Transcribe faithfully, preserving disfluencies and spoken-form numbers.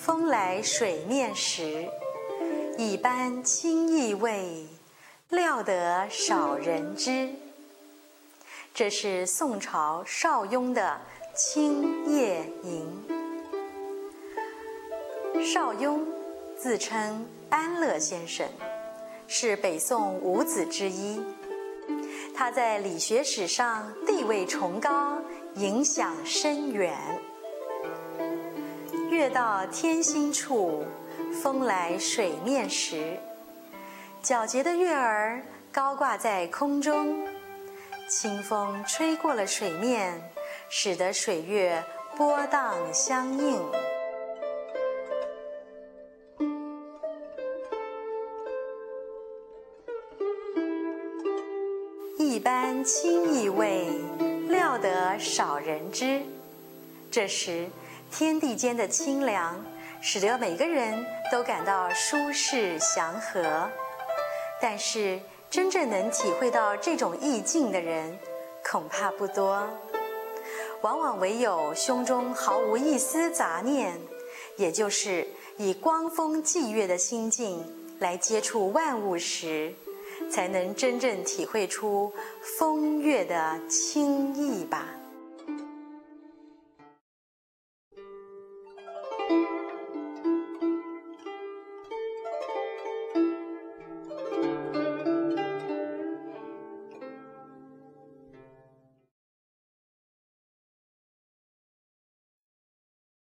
风来水面时，一般清意味，料得少人知。这是宋朝邵雍的《清夜吟》。邵雍自称安乐先生，是北宋五子之一。他在理学史上地位崇高，影响深远。月到天心处，风来水面时，皎洁的月儿高挂在空中，清风吹过了水面，使得水月波荡相映。一般清意味，料得少人知。这时天地间的清凉，使得每个人都感到舒适祥和。但是真正能体会到这种意境的人，恐怕不多。往往唯有胸中毫无一丝杂念，也就是以光风霁月的心境来接触万物时，才能真正体会出风月的清意吧。